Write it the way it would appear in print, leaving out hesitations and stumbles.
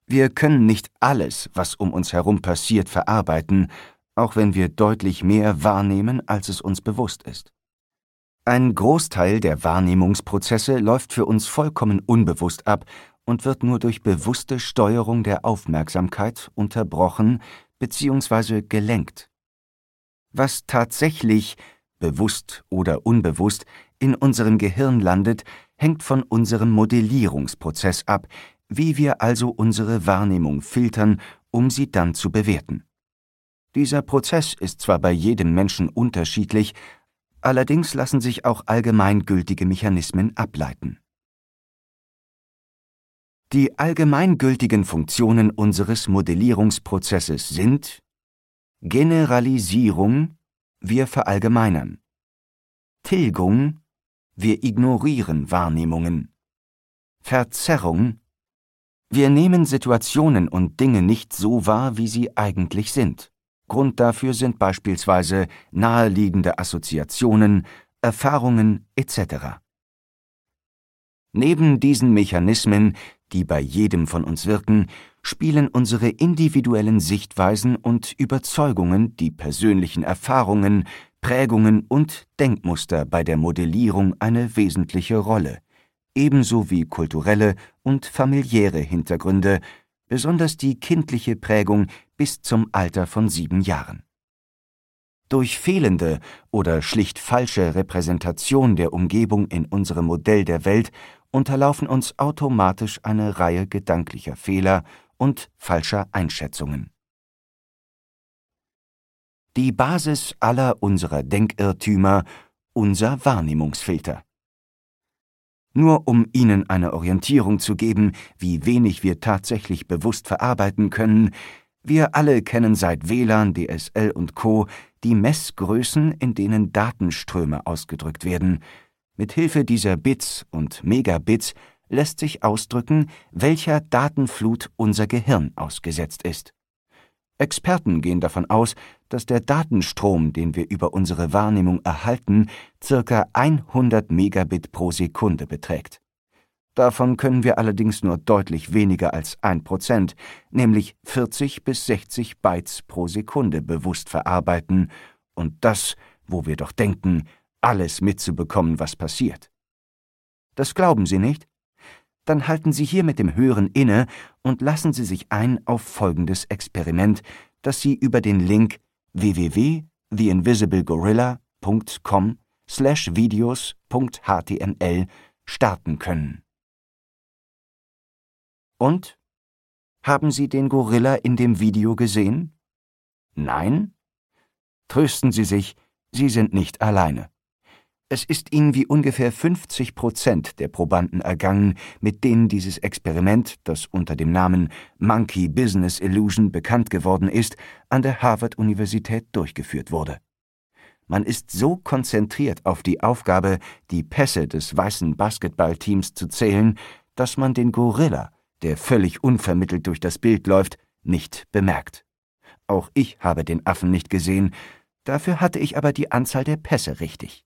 Wir können nicht alles, was um uns herum passiert, verarbeiten, auch wenn wir deutlich mehr wahrnehmen, als es uns bewusst ist. Ein Großteil der Wahrnehmungsprozesse läuft für uns vollkommen unbewusst ab und wird nur durch bewusste Steuerung der Aufmerksamkeit unterbrochen bzw. gelenkt. Was tatsächlich, bewusst oder unbewusst, in unserem Gehirn landet, hängt von unserem Modellierungsprozess ab, wie wir also unsere Wahrnehmung filtern, um sie dann zu bewerten. Dieser Prozess ist zwar bei jedem Menschen unterschiedlich, allerdings lassen sich auch allgemeingültige Mechanismen ableiten. Die allgemeingültigen Funktionen unseres Modellierungsprozesses sind: Generalisierung, wir verallgemeinern; Tilgung, wir ignorieren Wahrnehmungen; Verzerrung, wir nehmen Situationen und Dinge nicht so wahr, wie sie eigentlich sind. Grund dafür sind beispielsweise naheliegende Assoziationen, Erfahrungen etc. Neben diesen Mechanismen, die bei jedem von uns wirken, spielen unsere individuellen Sichtweisen und Überzeugungen, die persönlichen Erfahrungen, Prägungen und Denkmuster bei der Modellierung eine wesentliche Rolle, ebenso wie kulturelle und familiäre Hintergründe, besonders die kindliche Prägung bis zum Alter von 7 Jahren. Durch fehlende oder schlicht falsche Repräsentation der Umgebung in unserem Modell der Welt unterlaufen uns automatisch eine Reihe gedanklicher Fehler und falscher Einschätzungen. Die Basis aller unserer Denkirrtümer: unser Wahrnehmungsfilter. Nur um Ihnen eine Orientierung zu geben, wie wenig wir tatsächlich bewusst verarbeiten können: Wir alle kennen seit WLAN, DSL und Co. die Messgrößen, in denen Datenströme ausgedrückt werden. Mit Hilfe dieser Bits und Megabits lässt sich ausdrücken, welcher Datenflut unser Gehirn ausgesetzt ist. Experten gehen davon aus, dass der Datenstrom, den wir über unsere Wahrnehmung erhalten, ca. 100 Megabit pro Sekunde beträgt. Davon können wir allerdings nur deutlich weniger als 1%, nämlich 40 bis 60 Bytes pro Sekunde bewusst verarbeiten, und das, wo wir doch denken, alles mitzubekommen, was passiert. Das glauben Sie nicht? Dann halten Sie hier mit dem Hören inne und lassen Sie sich ein auf folgendes Experiment, das Sie über den Link www.theinvisiblegorilla.com/videos.html starten können. Und? Haben Sie den Gorilla in dem Video gesehen? Nein? Trösten Sie sich, Sie sind nicht alleine. Es ist Ihnen wie ungefähr 50% der Probanden ergangen, mit denen dieses Experiment, das unter dem Namen Monkey Business Illusion bekannt geworden ist, an der Harvard-Universität durchgeführt wurde. Man ist so konzentriert auf die Aufgabe, die Pässe des weißen Basketballteams zu zählen, dass man den Gorilla, der völlig unvermittelt durch das Bild läuft, nicht bemerkt. Auch ich habe den Affen nicht gesehen, dafür hatte ich aber die Anzahl der Pässe richtig.